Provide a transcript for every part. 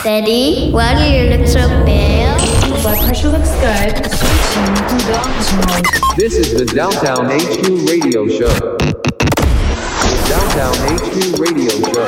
Steady. Well, you look so pale. Blood pressure looks good. Switching to dark mode. This is the Downtown HQ Radio Show. The Downtown HQ Radio Show.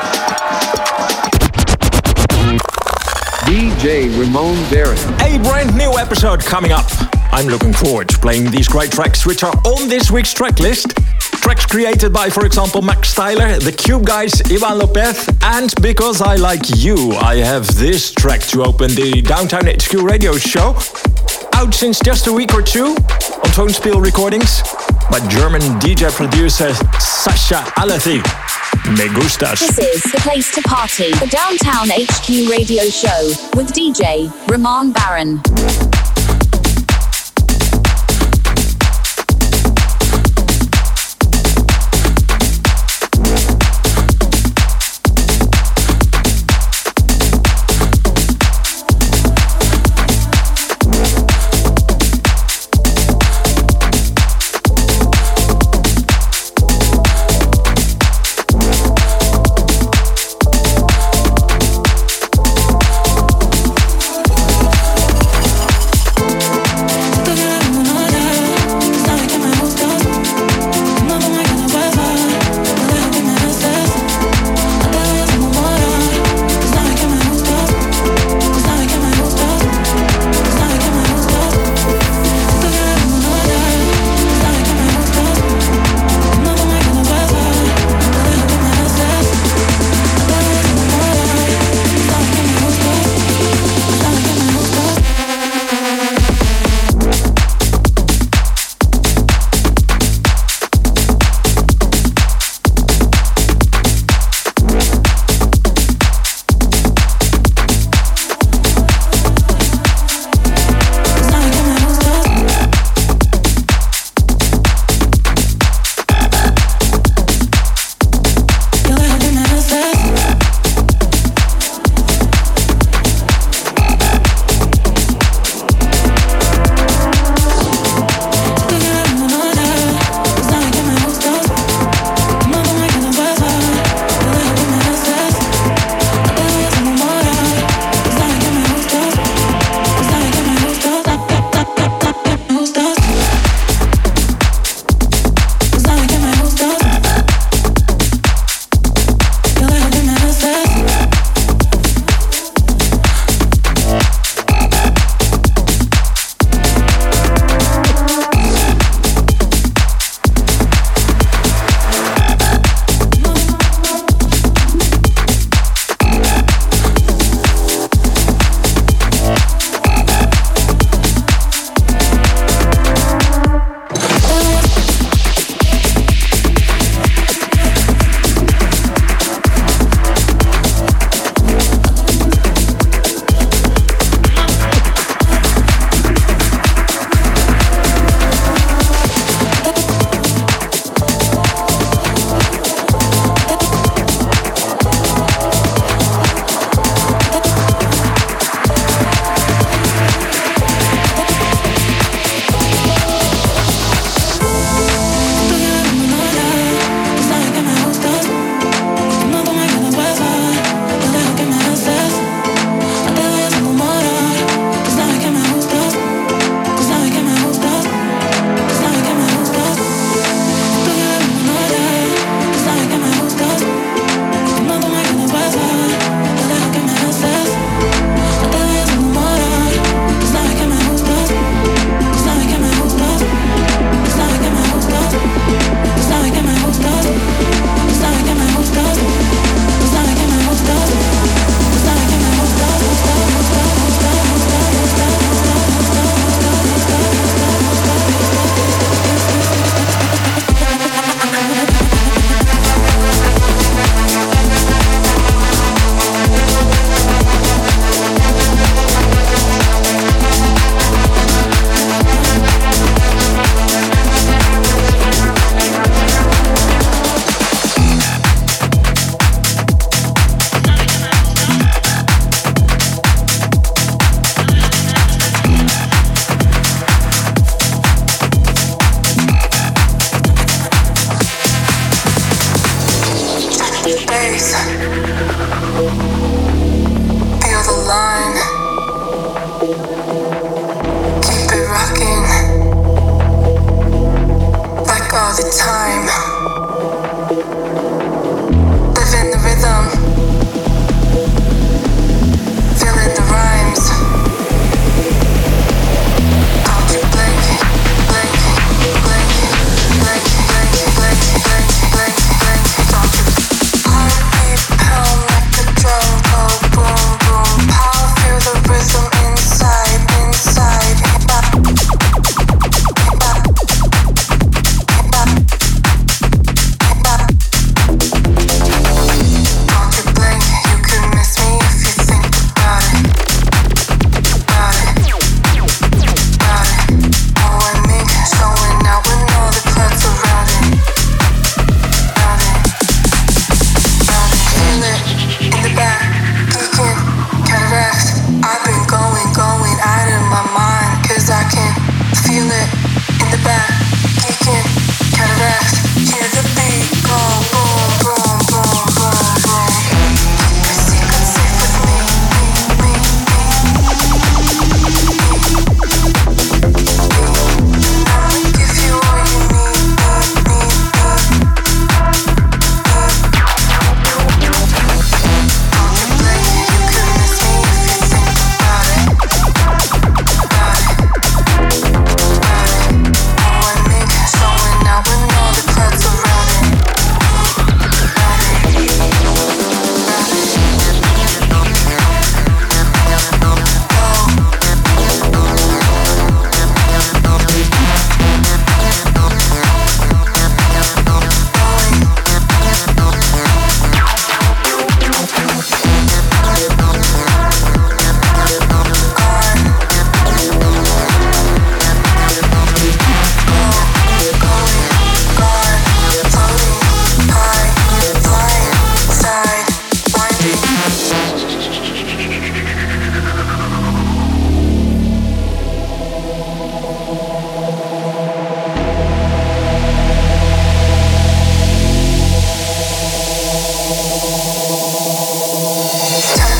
DJ Ramon Barron. A brand new episode coming up. I'm looking forward to playing these great tracks which are on this week's track list. Tracks created by, for example, Max Styler, The Cube Guys, Ivan Lopez, and because I like you, I have this track to open the Downtown HQ Radio Show. Out since just a week or two on Tonespiel Recordings by German DJ producer Sasha Alethi. Me gustas. This is the place to party, the Downtown HQ Radio Show with DJ Ramon Barron.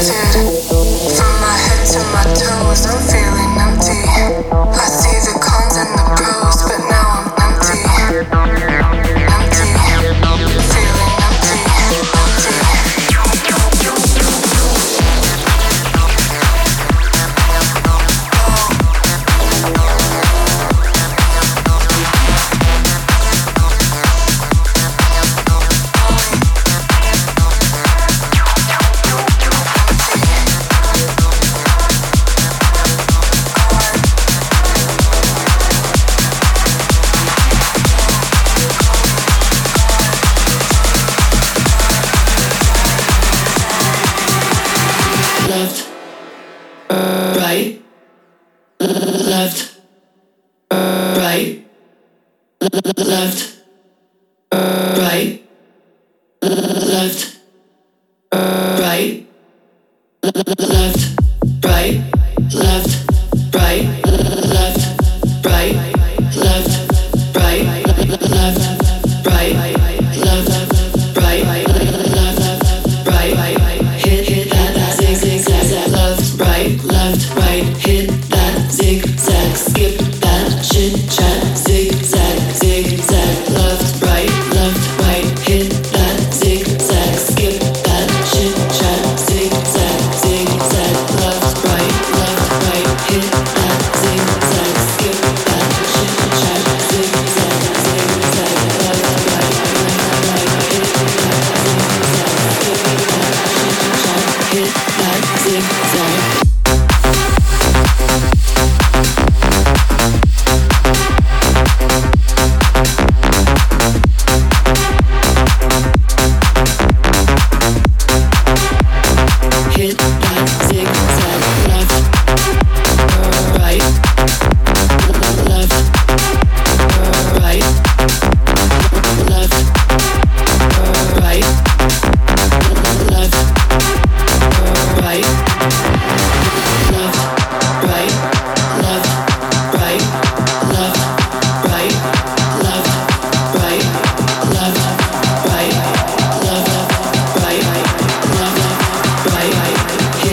hit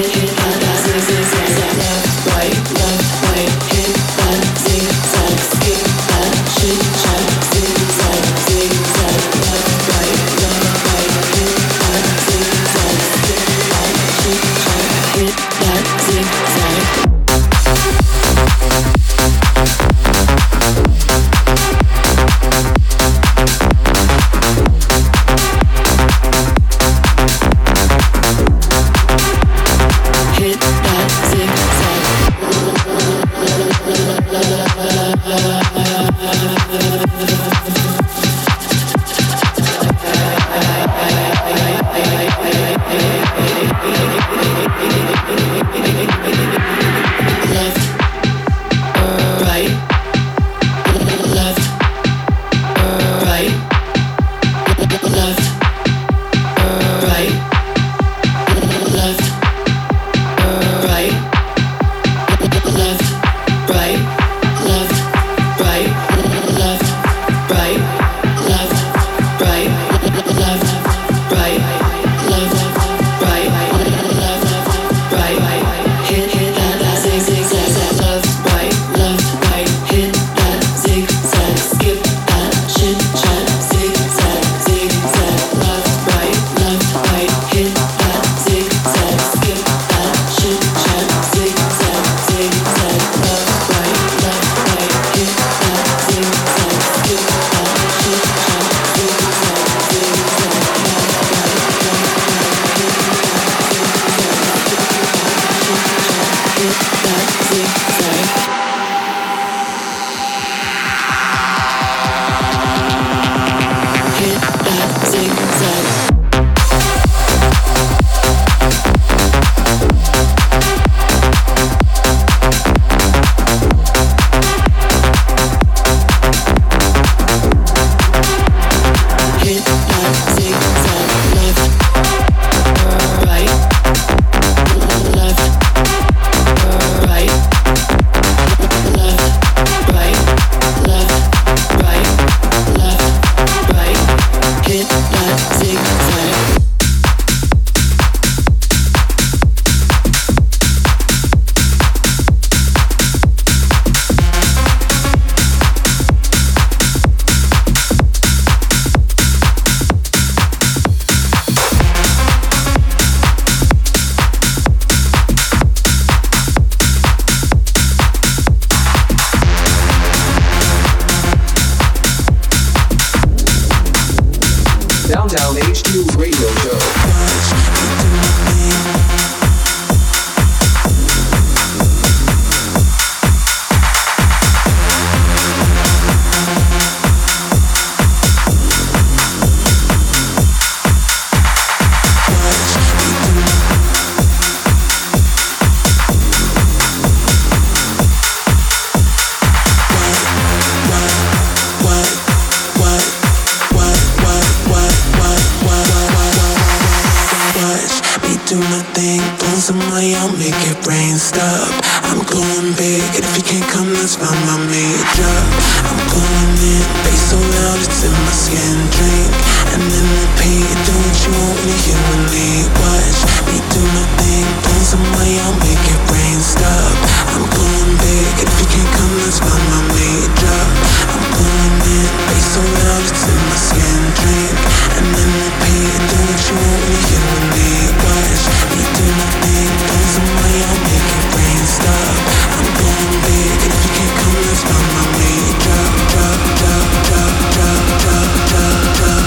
Going some way, I'll make your brain stop. I'm going big, and if you can't come, that's fine by me. Drop, I'm going in, bass so loud, it's in my skin. Drink, and then repeat, do what you want when you hear me lead. Watch me do my thing, going some way, I'll make your brain stop. I'm going big, and if you can't come, that's fine by me. Drop, I'm going in, bass so loud, it's in my skin. Drink, and then repeat, do what you want when you hear me lead. Watch me do my thing, going some way, I'll make your brain stop. I'm going big, and if you can't come, that's fine by me. Drop, drop, drop, drop, drop, drop, drop, drop,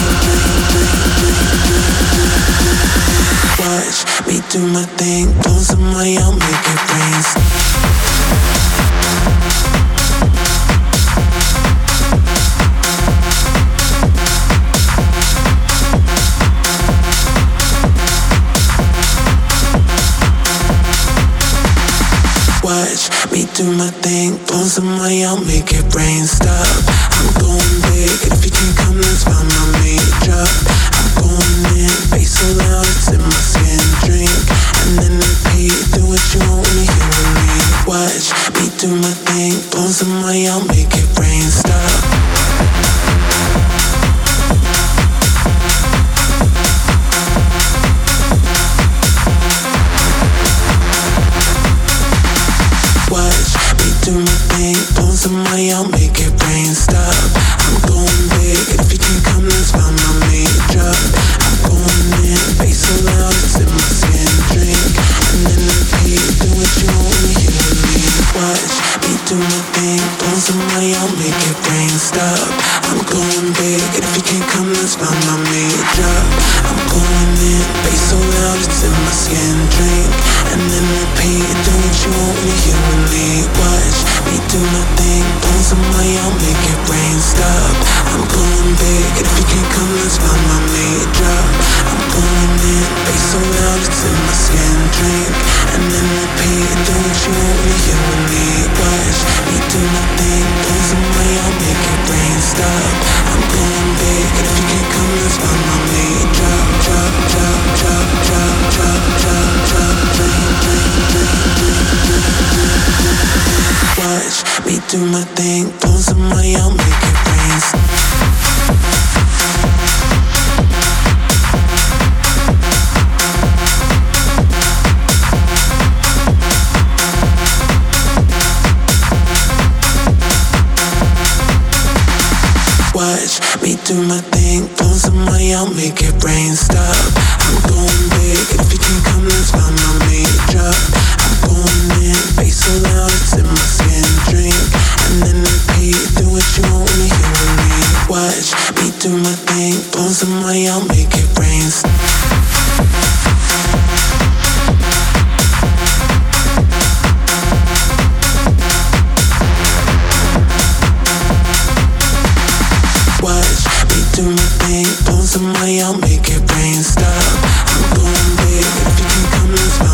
watch me do my thing, going some way, I'll make your brain stop. Watch me do my thing, going some way, I'll make your brain stop. I'm going big, and if you can't come, that's fine by me. Drop, I'm going in, bass so loud, it's in my skin. Drink, and then repeat, do what you want when you hear me. Watch me do my thing, going some way, I'll make your brain stop. Watch me do my thing, going some way, I'll make your brain stop. I'm going big, and if you can't come, that's fine by me. Drop, I'm going in, bass so loud, it's in my skin. Drink, and then repeat, do what you want when you hear me. Watch me do my thing, going some way, I'll make your brain stop. I'm going big, and if you can't come, that's fine by me. Drop, I'm going in, bass so loud, it's in my skin. Drink, and then repeat, do what you want when you hear me. Watch me do my thing, going some way, I'll make your brain stop. I'm going big, and if you can't come, that's fine by me. Drop, I'm going in, bass so loud, it's in my skin. Drink, and then repeat, do what you want when you hear me. Watch me do my thing, going some way, I'll make your brain stop. I'm going big, and if you can't come, that's fine by me. Drop, drop, drop, drop, drop, drop, drop, drop, watch me do my thing, going some way, I'll make your brain stop. Watch me do my thing, going some way, I'll make your brain stop. I'm going big, and if you can't come, that's fine by me. Drop, I'm going in, bass so loud, it's in my skin. Drink, and then repeat, do what you want when you hear me. Watch me do my thing, going some way, I'll make your brain stop. Watch me do my thing, going some way, I'll make your brain stop. I'm going big, and if you can't come, that's fine.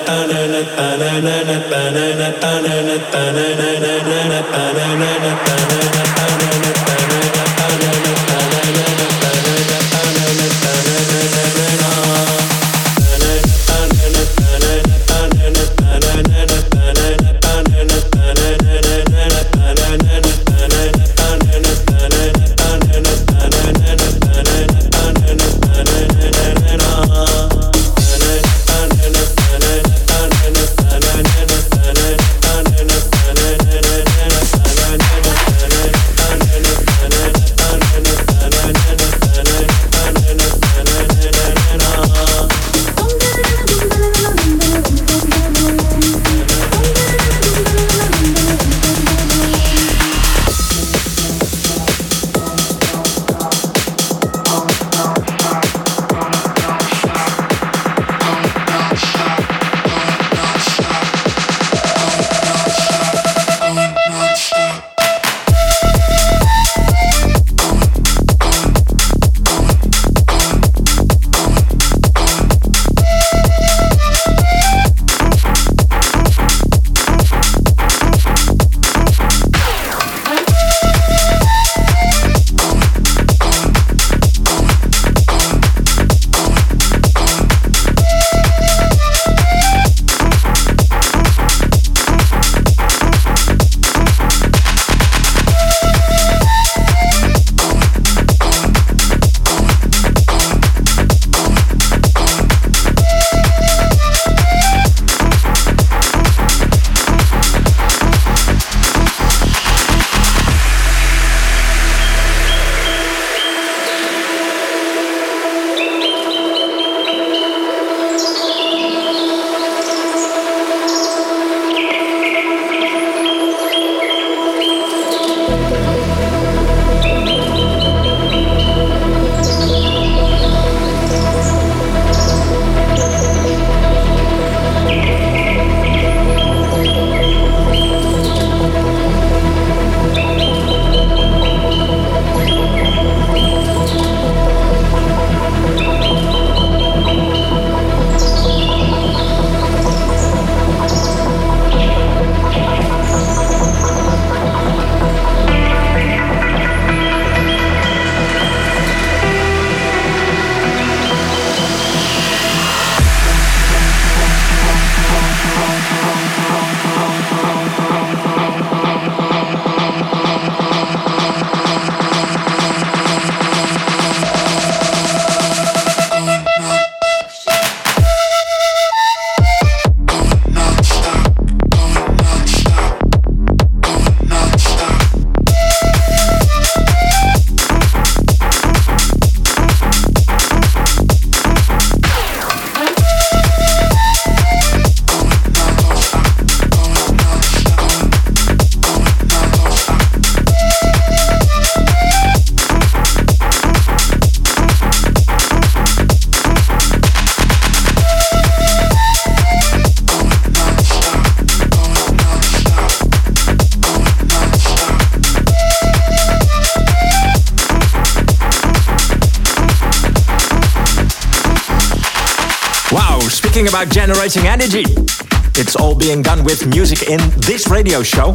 Speaking about generating energy, it's all being done with music in this radio show.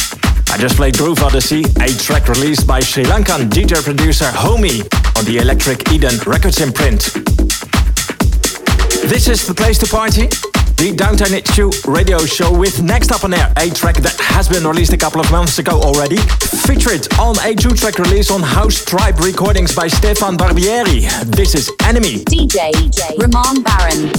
I just played Groove Odyssey, a track released by Sri Lankan DJ producer Homie on the Electric Eden Records imprint. This is the place to party, the Downtown HQ radio show, with next up on air a track that has been released a couple of months ago already, featured on a 2-track release on House Tribe Recordings by Stefan Barbieri. This is Enemy. DJ Ramon Baron.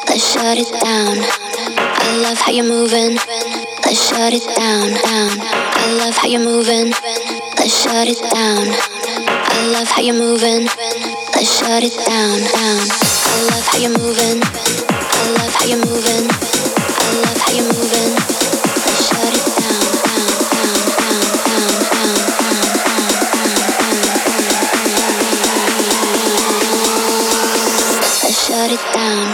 let's shut it down. I love how you're moving, let's shut it down, down. I love how you're moving, let's shut it down. I love how you're moving, let's shut it down, down. I love how you're moving, I love how you're moving, I love how you're moving, let's shut it down, down, down, down, down, down, down, down, let's shut it down.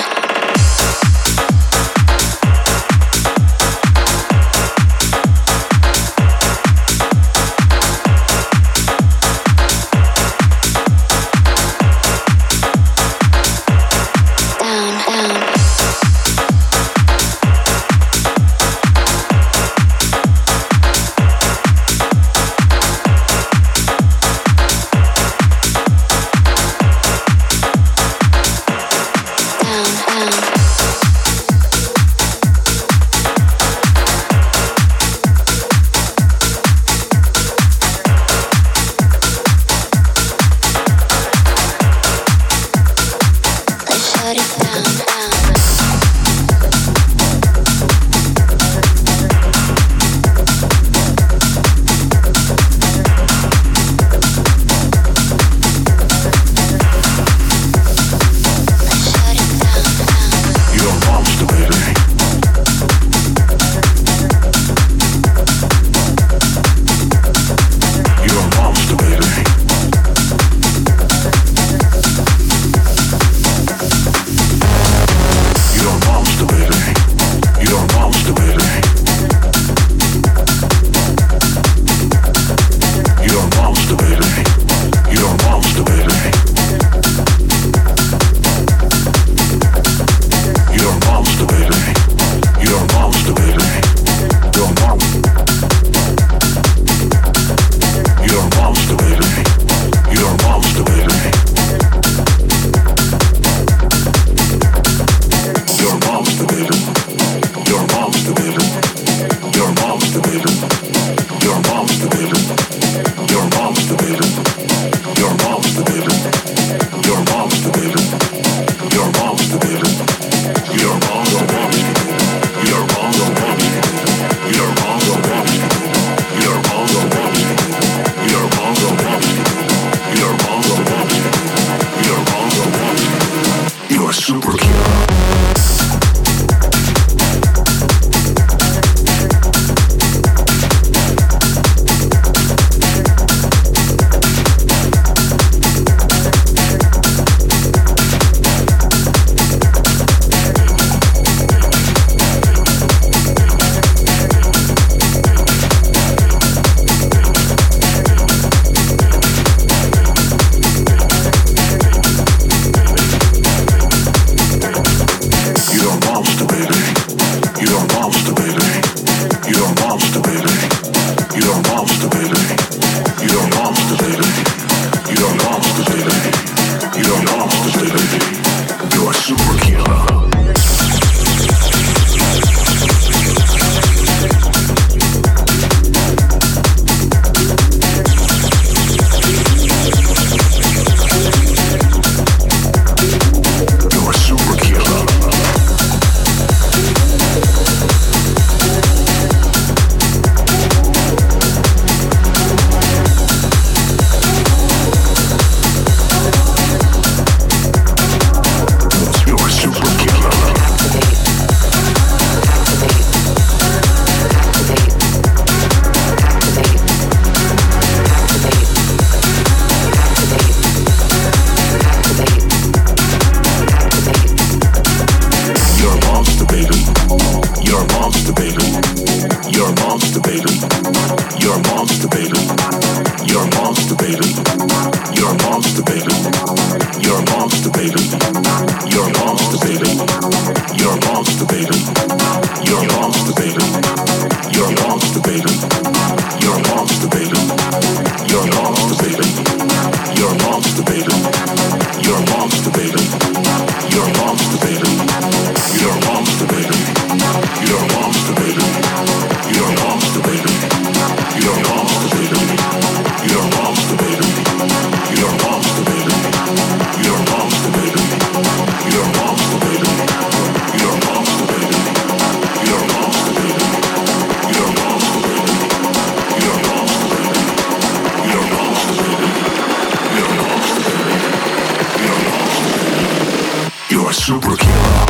super killer.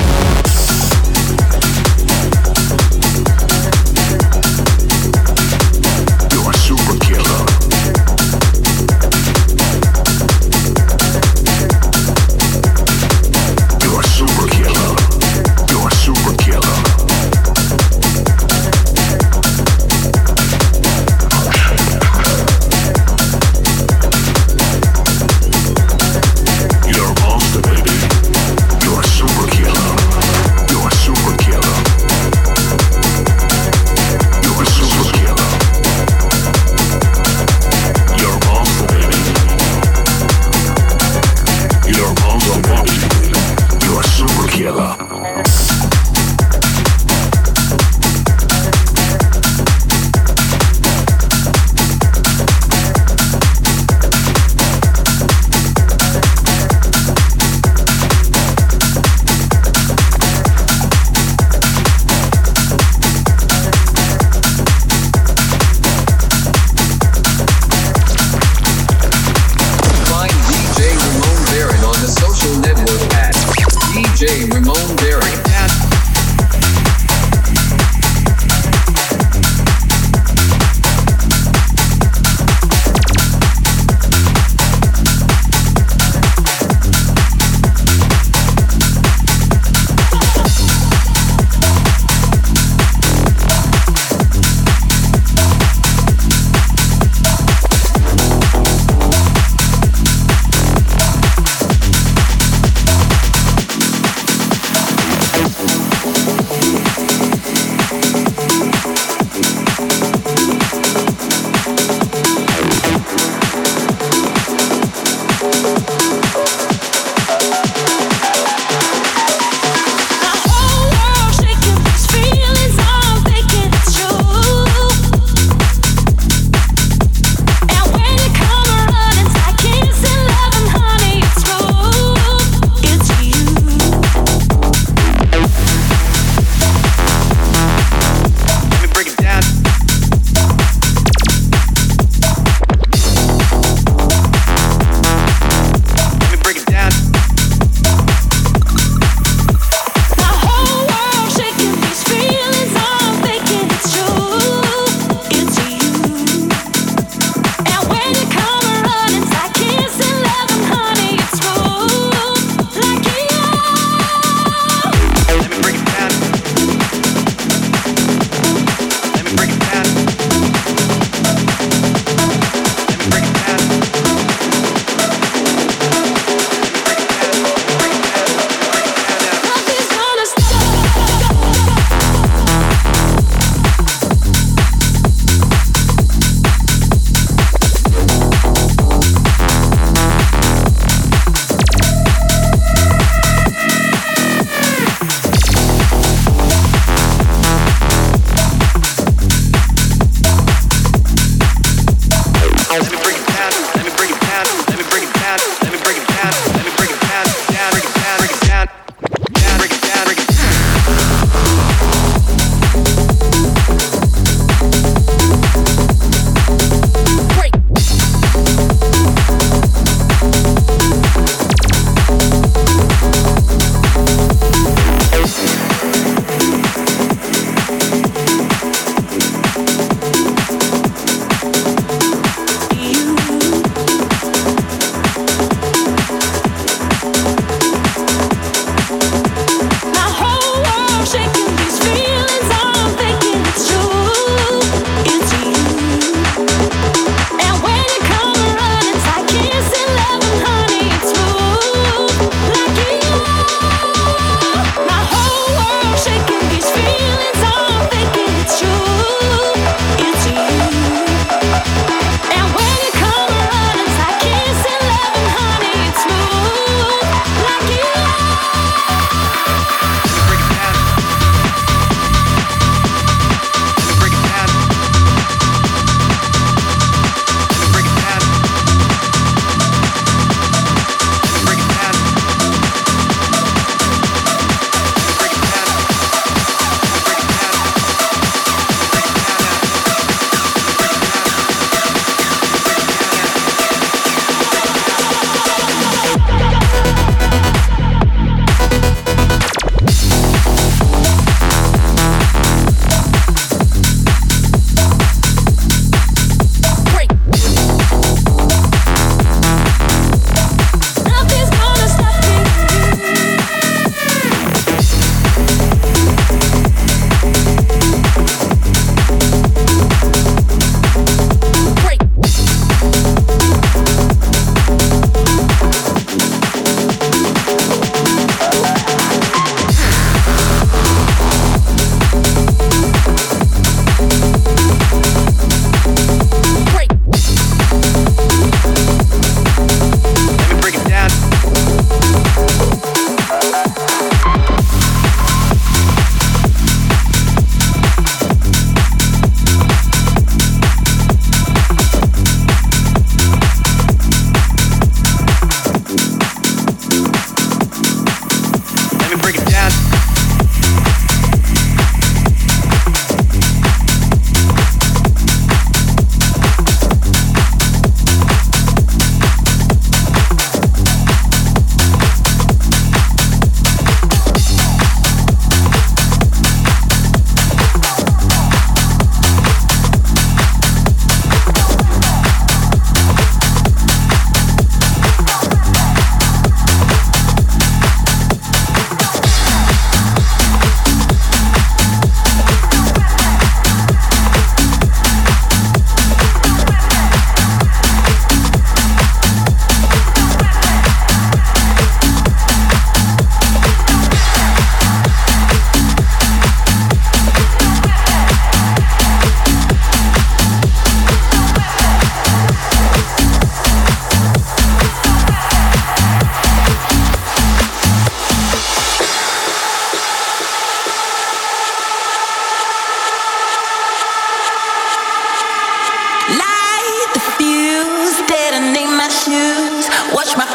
You're a super killer. You're a super killer. You're a super killer. You're a monster, baby. You're a super killer.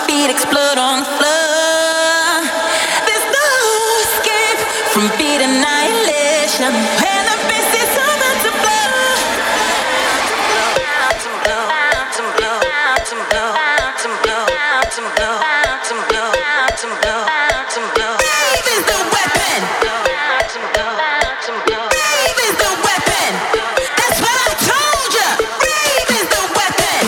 feet explode on the floor. There's no escape from beat annihilation. When the bass is over to blow. Rave is the weapon. Rave is the weapon. That's what I told ya. Rave is the weapon.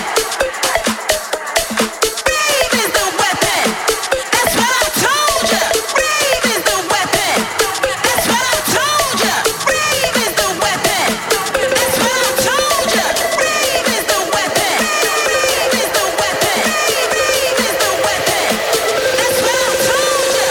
Rave is the weapon. That's what I told ya. Rave is the weapon. That's what I told ya. Rave is the weapon. That's what I told ya. Rave is the weapon. Rave is the weapon. Rave is the weapon. That's what I told ya.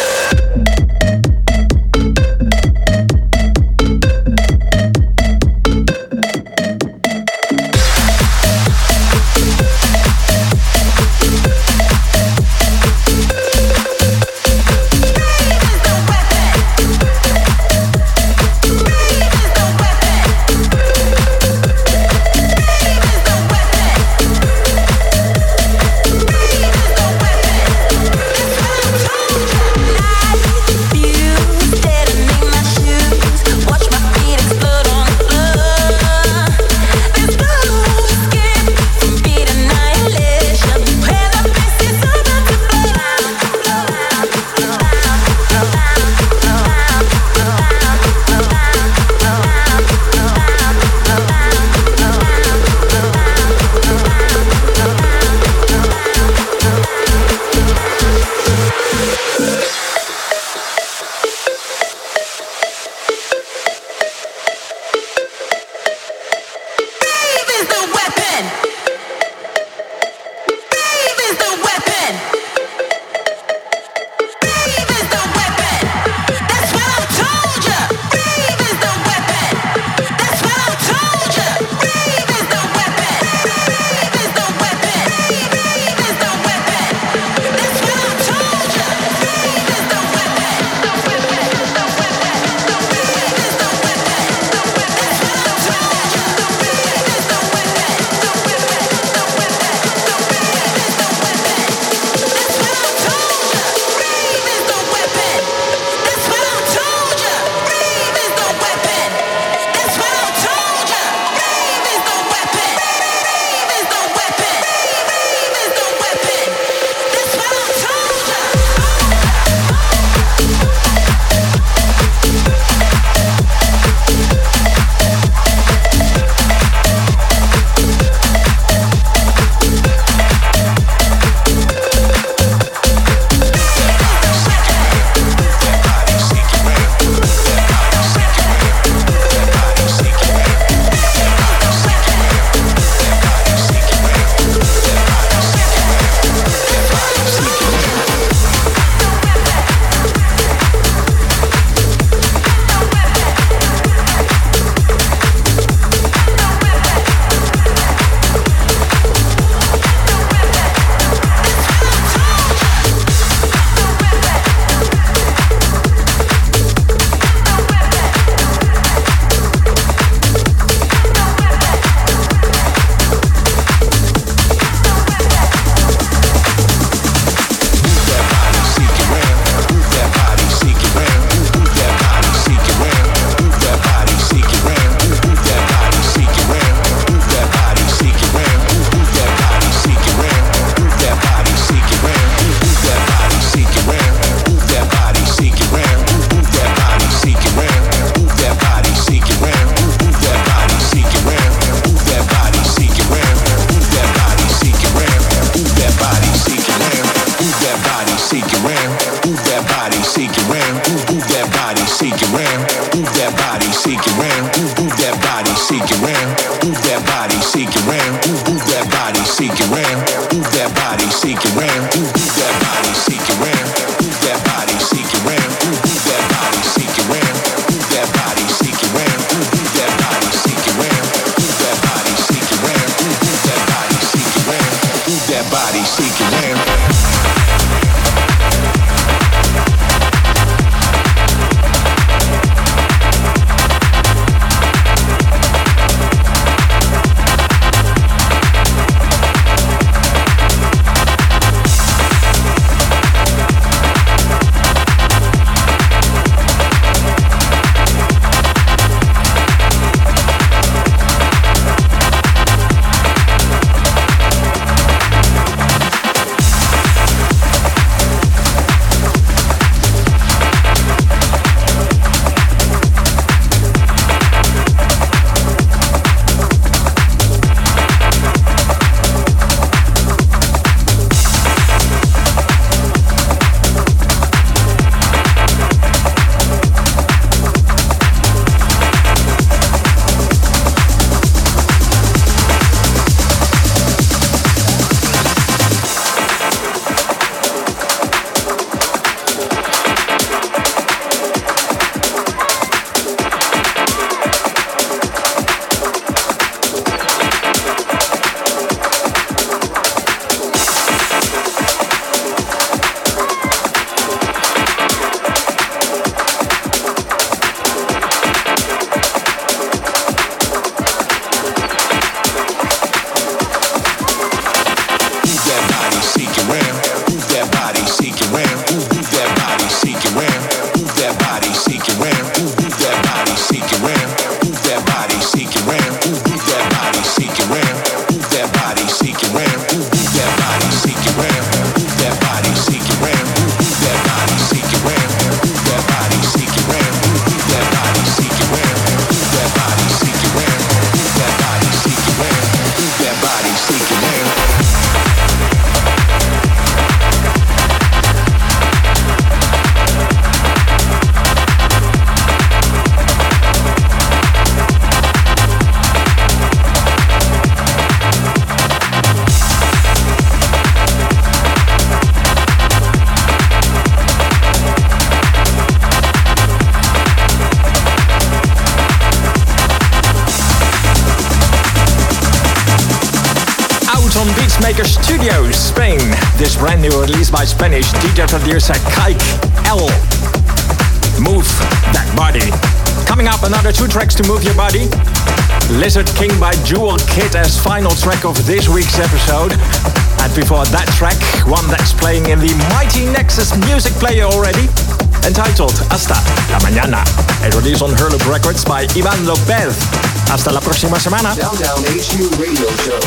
Noisemaker Studios, Spain. This brand new release by Spanish DJ producer Kike L. Move That Body. Coming up, another 2 tracks to move your body. Lizard King by Jewel Kid as final track of this week's episode. And before that track, one that's playing in the mighty Nexus music player already, entitled Hasta la Mañana. A release on Herloop Records by Ivan Lopez. Hasta la próxima semana. Downtown HQ Radio Show.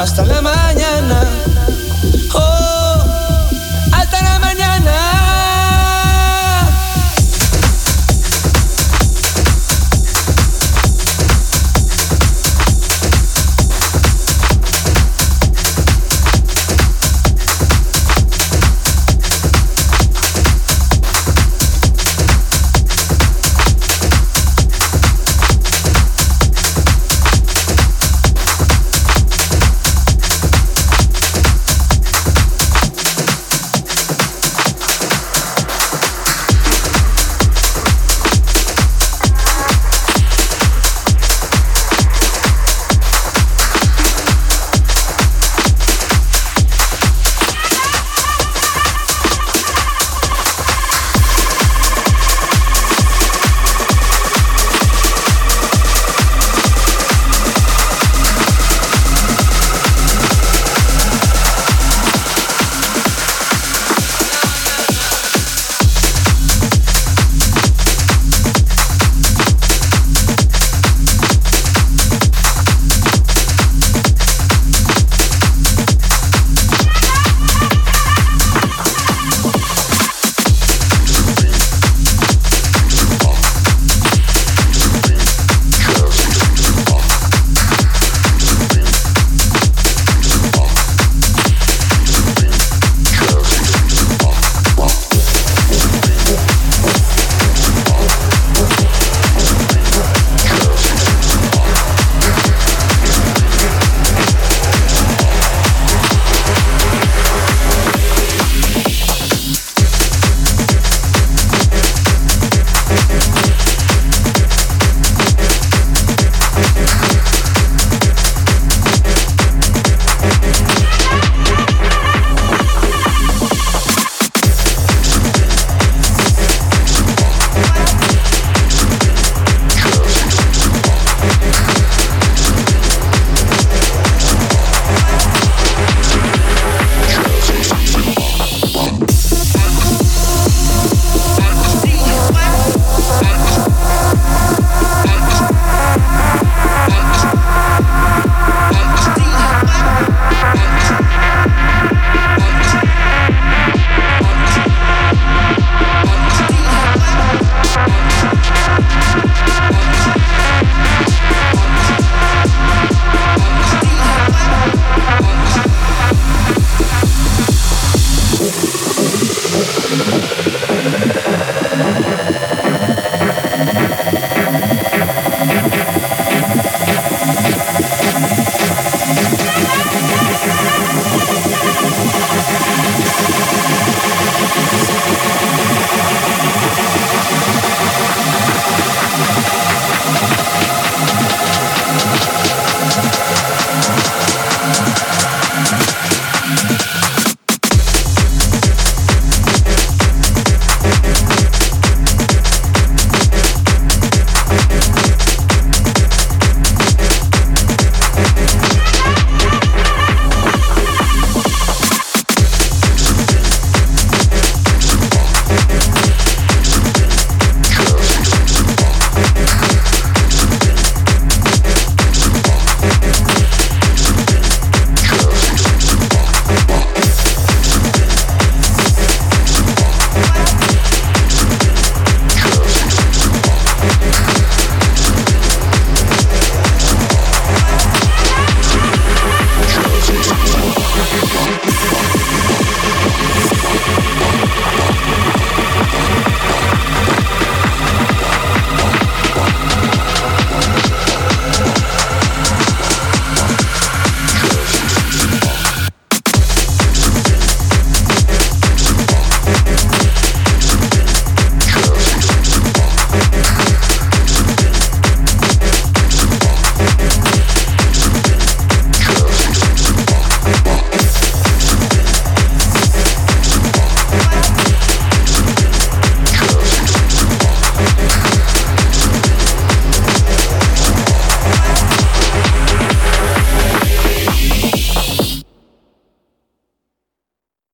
hasta la